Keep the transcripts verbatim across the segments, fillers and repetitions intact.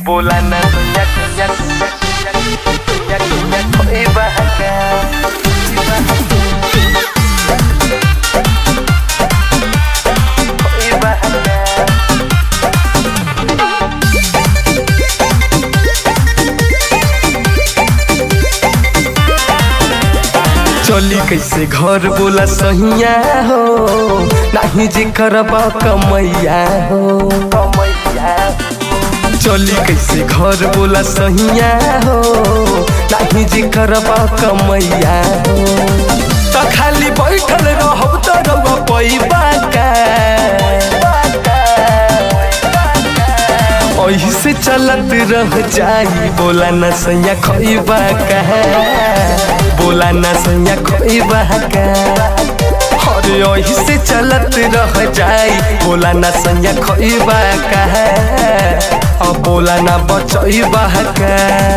bola na nyak nyak nyak nyak oi bahaka oi bahaka चली कैसे घर बोला सहिया हो नहीं जी करबा कमैया हो कमैया चली कैसे घर बोला सहिया हो नहीं जी करबा कमैया हो तो खाली बैठल रहब तो रब पैबा का ऐसे चलत रह जाई बोला न सैया खइबा का बोला न सैया खइबा का अरे ऐसे चलत रह जाई बोला न सैया खइबा का अब बोला न बचइबा का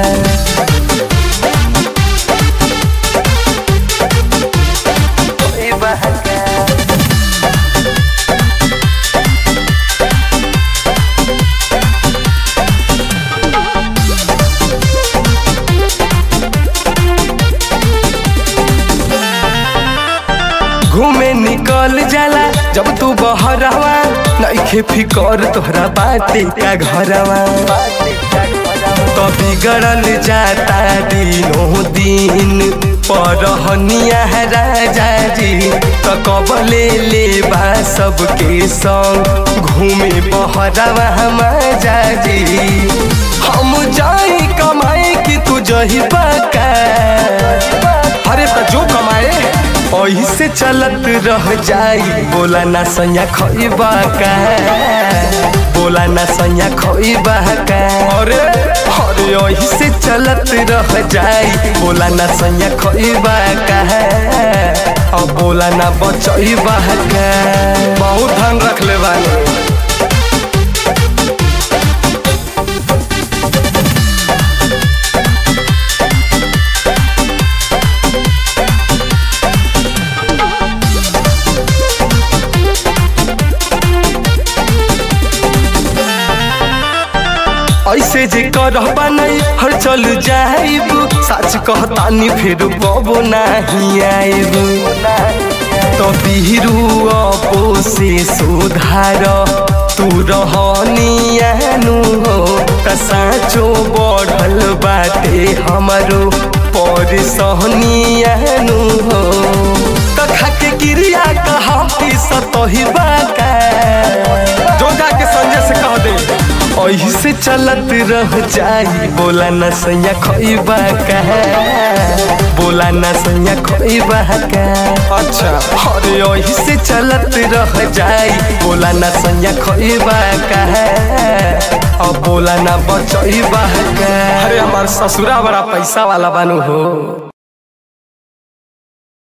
घूमे निकल जाला जब तू बहरवा नइखे फिकर तोहरा बाटे का घरवा तो बिगड़ल जाता दिनों दिन परहनिया राजा जी तो कबले ले बा सबके संग घूमे बहरवा मजा जी हम जाई कमाए कि तू जही पका अरे तो जो कमाए ऐसे चलत रह जाई बोला ना सैया खइबा का बोला ना सैया खइबा का अरे अरे ऐसे चलत रह जाई बोला ना सैया खइबा का अब बोला ना बचइबा का बहुत ध्यान रख ले बानी ऐसे जे करबा नहीं हर चल जाइब सच कहतानी फिर बबो नहीं आइब तो बिहरू अपो से सुधार तू रहनियानु हो त साचो बढ़ल बाटे हमरो पर सहनियानु हो त खाके क्रिया कहा कि सतहिबा का जो जाके संजय से कह दे ऐसे चलत रह जाई बोला न सैया खइबा का बोला न सैया खइबा का अच्छा अरे ऐसे चलत रह जाई बोला न सैया खइबा का अब बोला न बचइबा का अरे हमार ससुरा बड़ा पैसा वाला बानू हो।